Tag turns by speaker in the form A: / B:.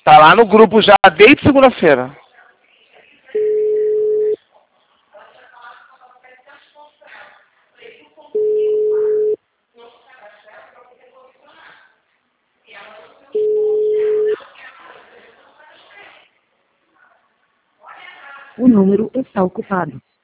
A: Tá lá no grupo já desde segunda-feira.
B: O número está ocupado.